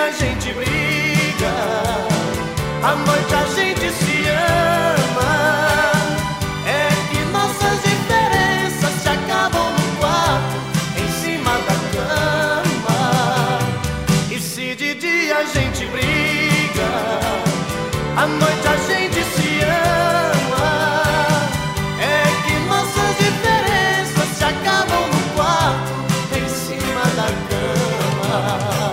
a gente briga, à noite a gente se ama. É que nossas diferenças se acabam no quarto, em cima da cama. E se de dia a gente briga, à noite a gente se ama. É que nossas diferenças se acabam no quarto, em cima da cama.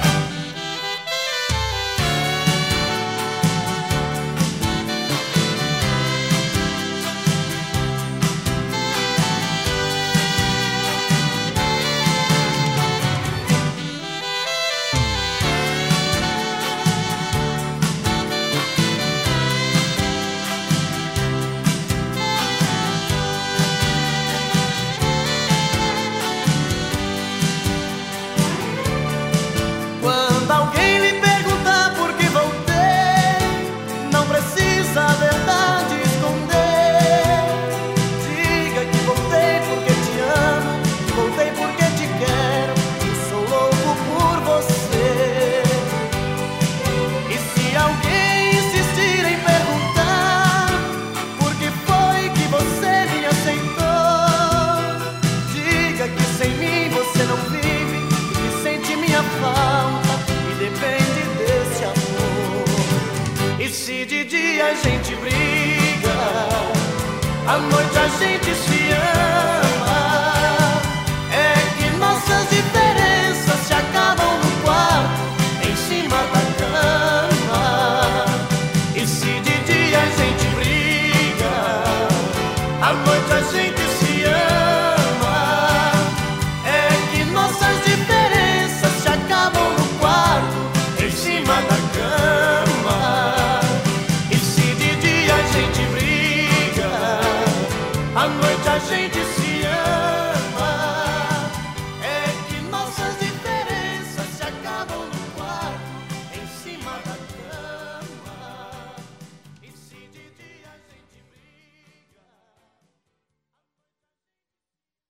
Quando alguém lhe perguntar por que voltei, não precisa a verdade esconder. Diga que voltei porque te amo, voltei porque te quero, e sou louco por você. E se alguém insistir em perguntar por que foi que você me aceitou, diga que sem mim você não vive, que sente minha falta e depende desse amor. E se de dia a gente briga, à noite a gente se ama. É que nossas diferenças se acabam no quarto, em cima da cama. E se de dia a gente briga, à noite a gente se ama. É que nossas diferenças se acabam no quarto, em cima da cama. E se de dia a gente briga, à noite a gente se